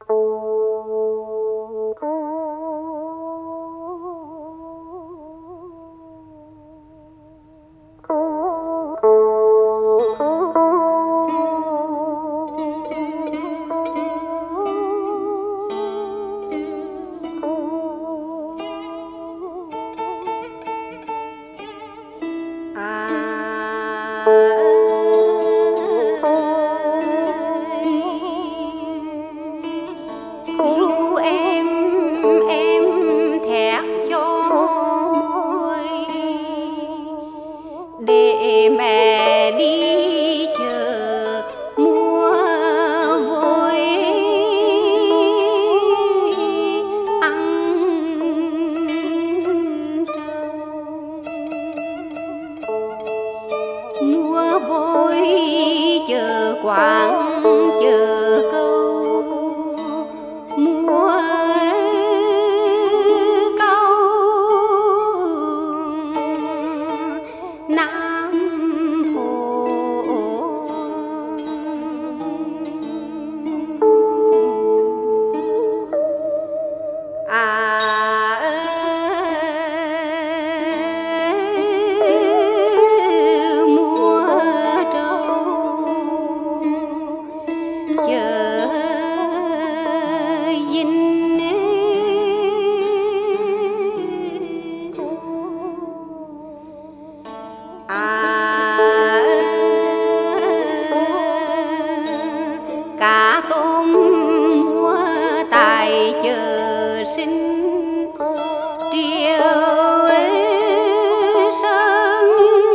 ru em thét cho môi để mẹ đi chợ mua vội ăn trâu, mua vội chợ quán chợ câu, mua câu Nam Phổ. Mua trâu chợ Vinh, cá tôm mua tại chợ Sinh Triều Sơn,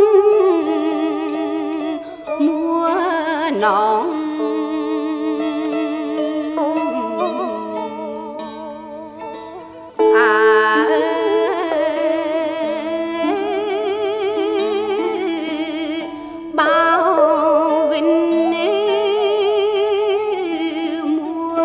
mua nón bao Vinh mua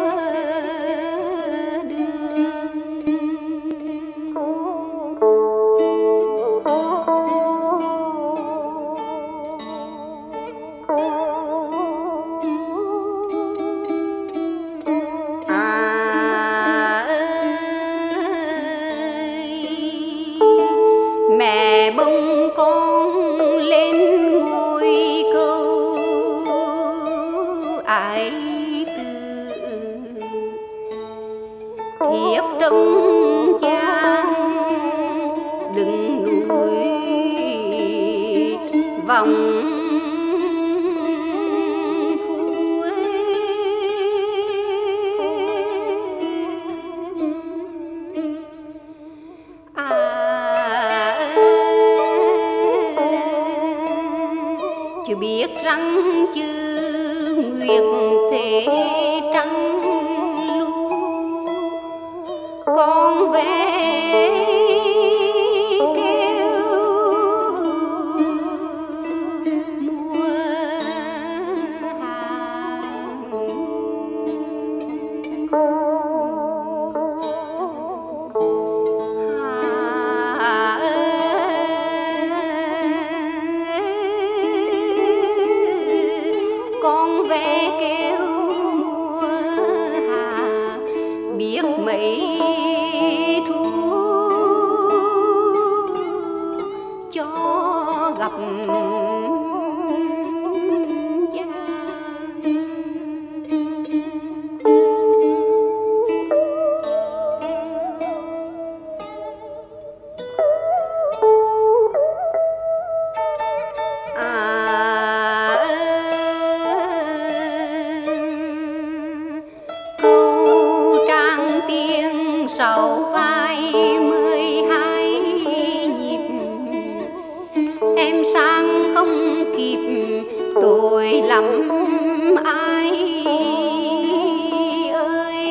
mẹ bông con lên ngôi câu ái từ thiếp trong cha đừng nuối vòng chứ biết rằng chữ nguyệt sẽ trắng lu con về kêu mua hàng. Con ve kêu mua hà biết mấy thu cho gặp cha. Sầu vai 12 nhịp em sang không kịp tội lắm ai ơi.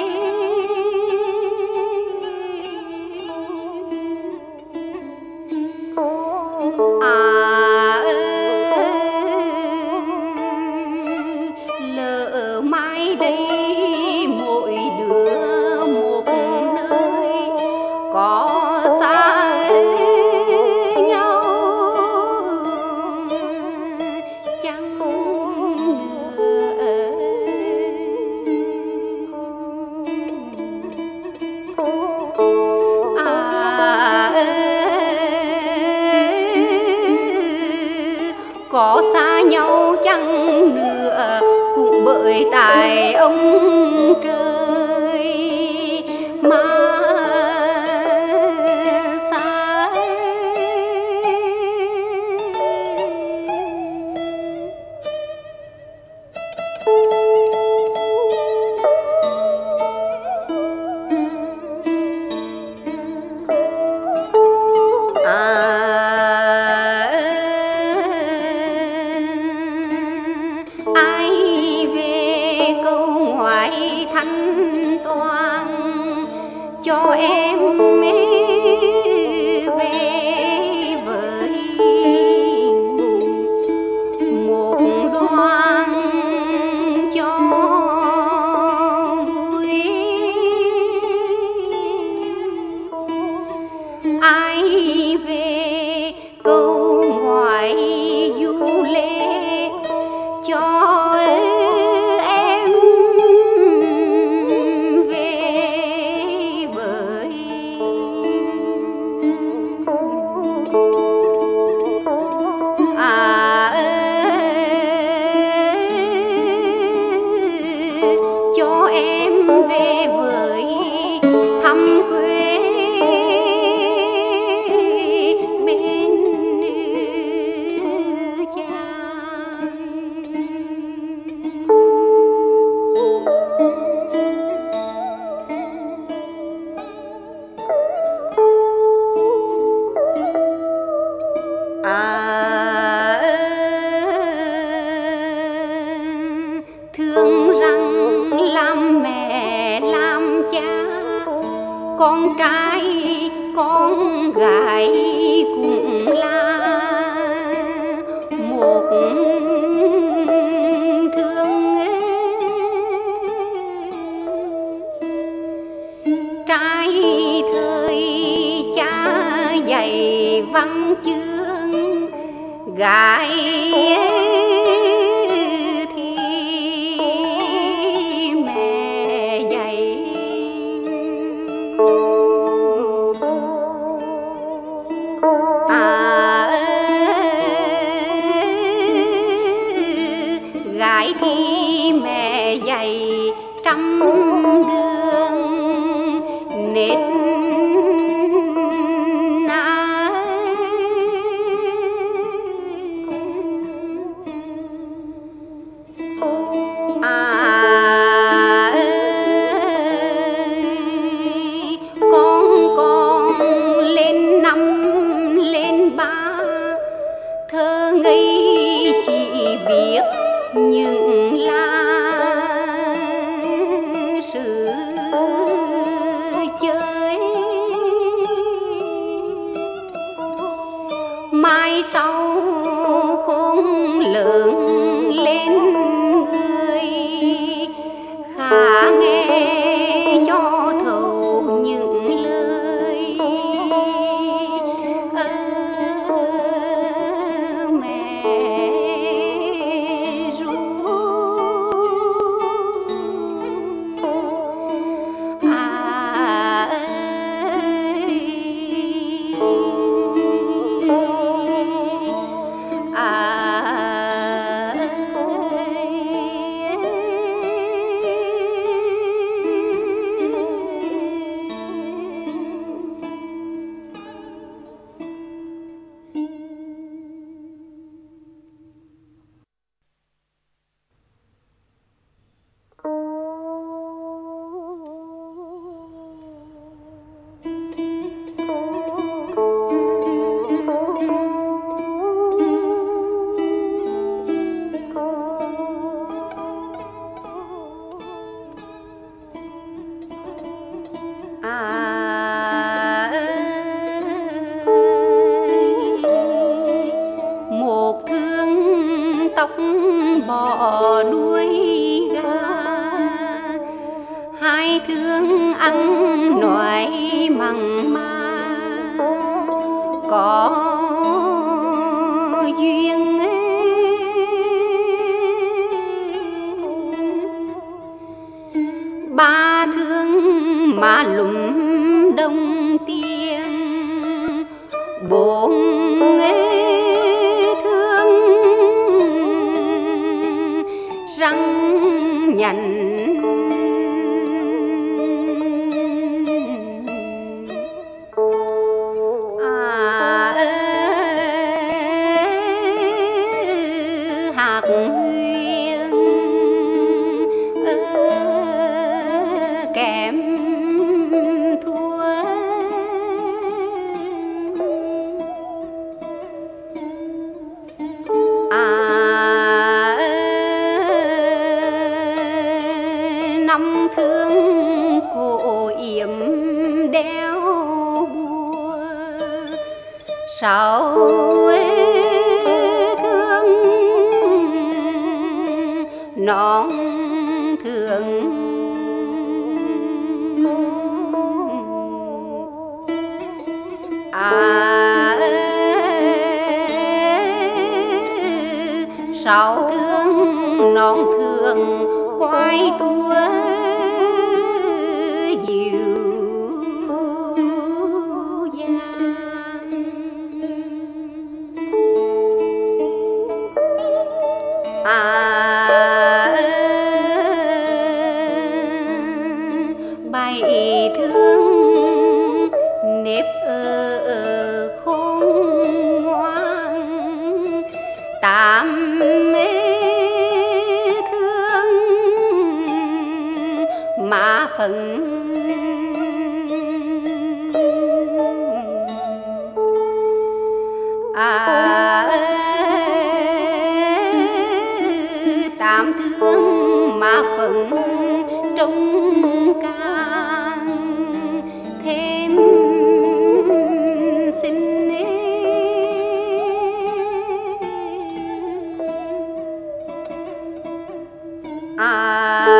Lỡ mai đây mỗi đứa một nơi có xa nhau chăng nữa. người tại ông trời mà sai. Ai về câu ngoại thanh toán cho em về với một đoan cho vui. Ai về câu ngoại du lệ cho em về với cho em về với thăm quê bên cha. Thương rằng làm mẹ làm cha, con trai con gái cũng là một thương. Trai thời cha dạy văn chương, gái thì mẹ dạy. Gái thì mẹ dạy trăm đường nết na. Con lên năm lên ba, thơ ngây chỉ biết những là sự chơi. Mai sau khôn lớn lên người, khá nghe cho thấu những lời mẹ ru. Một thương tóc bò đuôi gà, hai thương ăn nói mặn mà có duyên. Ba thương mà lụm đông tiền, bốn thương răng nhành hạt huyền kém thua năm thương cổ yểm đeo bùa sao thương non thương sao thương non thương quay tua dịu dàng bài thương nếp khôn ngoan tạm thương mà phận tạm thương mà phận trong can thêm xin à